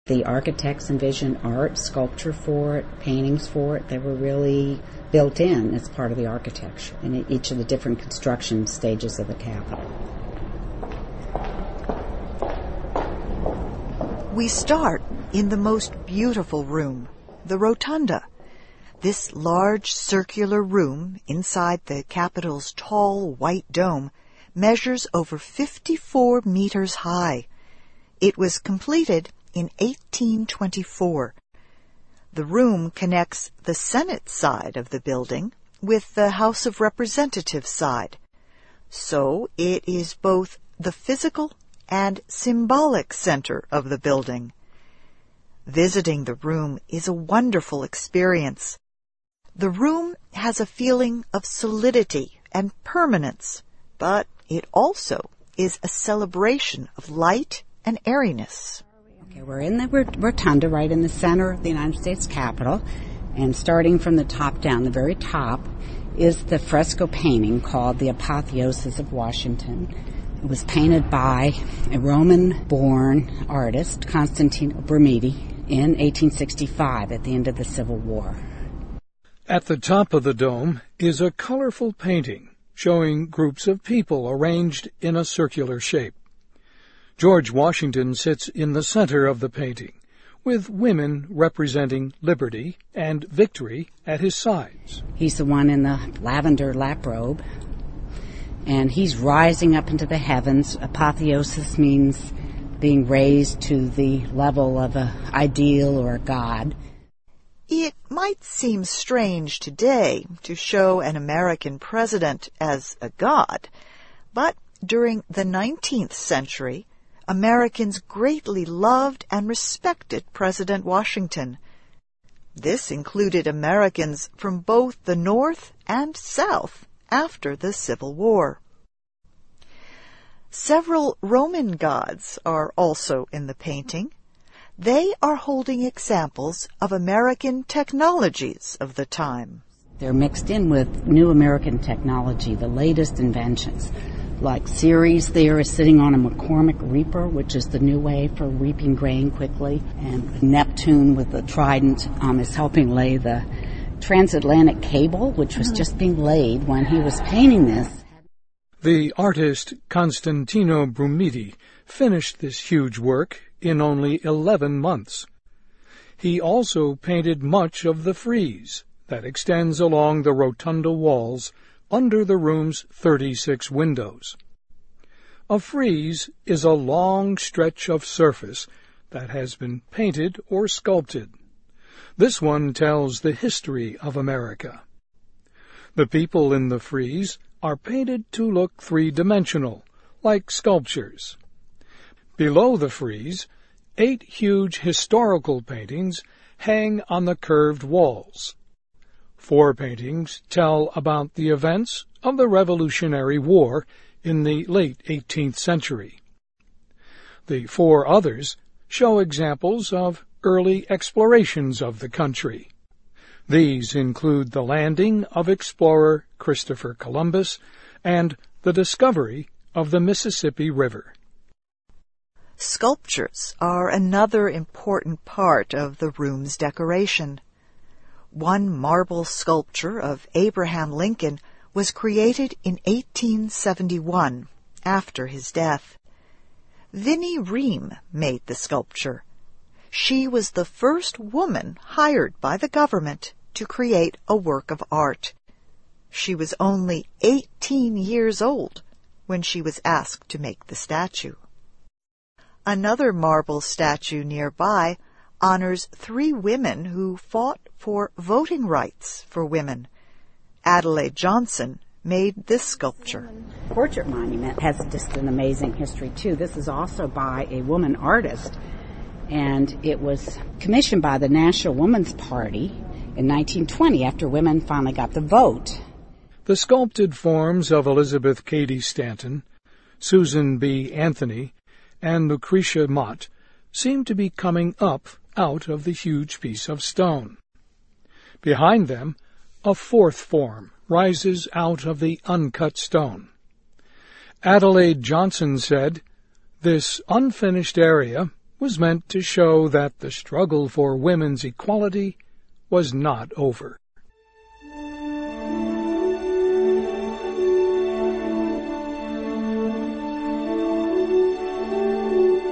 The architects envisioned art, sculpture for it, paintings for it. They were really built in as part of the architecture in each of the different construction stages of the Capitol. We start in the most beautiful room, the Rotunda. This large circular room inside the Capitol's tall white dome measures over 54 meters high. It was completed in 1824. The room connects the Senate side of the building with the House of Representatives side. So it is both the physical and symbolic center of the building. Visiting the room is a wonderful experience. The room has a feeling of solidity and permanence, but it also is a celebration of light and airiness. Okay, we're in the Rotunda, right in the center of the United States Capitol, and starting from the top down, the very top, is the fresco painting called The Apotheosis of Washington. It was painted by a Roman-born artist, Constantino Brumidi, in 1865 at the end of the Civil War. At the top of the dome is a colorful painting showing groups of people arranged in a circular shape. George Washington sits in the center of the painting, with women representing liberty and victory at his sides. He's the one in the lavender lap robe, and he's rising up into the heavens. Apotheosis means being raised to the level of an ideal or a god. It might seem strange today to show an American president as a god, but during the 19th century, Americans greatly loved and respected President Washington. This included Americans from both the North and South after the Civil War. Several Roman gods are also in the painting. They are holding examples of American technologies of the time. They're mixed in with new American technology, the latest inventions. Like Ceres there is sitting on a McCormick reaper, which is the new way for reaping grain quickly. And Neptune with the trident is helping lay the transatlantic cable, which was just being laid when he was painting this. The artist Constantino Brumidi finished this huge work in only 11 months. He also painted much of the frieze that extends along the rotunda walls under the room's 36 windows. A frieze is a long stretch of surface that has been painted or sculpted. This one tells the history of America. The people in the frieze are painted to look three-dimensional, like sculptures. Below the frieze, 8 huge historical paintings hang on the curved walls. 4 paintings tell about the events of the Revolutionary War in the late 18th century. The 4 others show examples of early explorations of the country. These include the landing of explorer Christopher Columbus and the discovery of the Mississippi River. Sculptures are another important part of the room's decoration. One marble sculpture of Abraham Lincoln was created in 1871, after his death. Vinnie Ream made the sculpture. She was the first woman hired by the government to create a work of art. She was only 18 years old when she was asked to make the statue. Another marble statue nearby honors 3 women who fought for voting rights for women. Adelaide Johnson made this sculpture. Portrait monument has just an amazing history, too. This is also by a woman artist, and it was commissioned by the National Woman's Party in 1920 after women finally got the vote. The sculpted forms of Elizabeth Cady Stanton, Susan B. Anthony, and Lucretia Mott seem to be coming up out of the huge piece of stone. Behind them, a 4th form rises out of the uncut stone. Adelaide Johnson said, "This unfinished area was meant to show that the struggle for women's equality was not over.